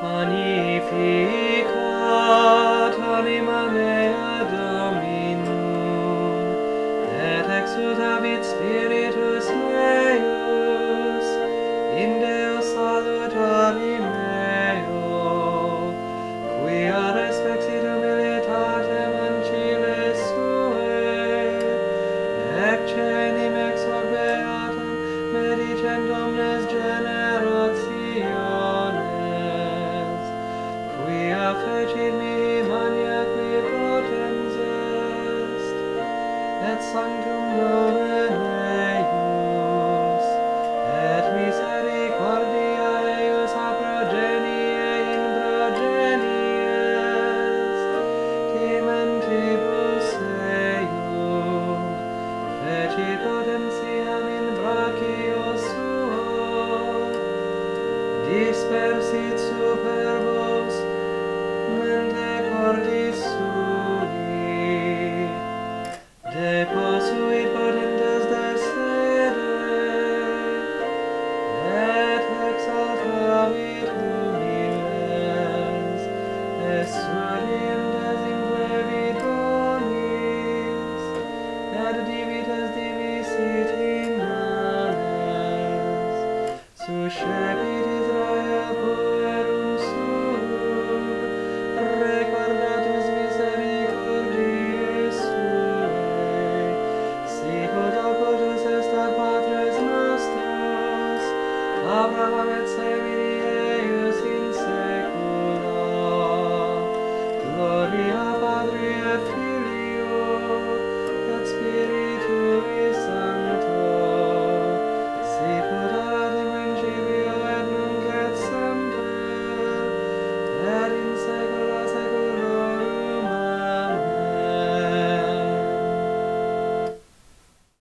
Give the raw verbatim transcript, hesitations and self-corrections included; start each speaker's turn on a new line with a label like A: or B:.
A: Magnificat anima mea Dominum, et exultavit spiritus meus in Deo salutari meo, quia respexit humilitatem anciles suae, ecce enim ex hoc beatum medicent omnes generationes, quia fecit mihi magna qui potens est, et sanctum nomen eius, et misericordia eius a progenie in progenies, timentibus eium, fecit potentiam in brachio suo, dispersit superbos mente cordia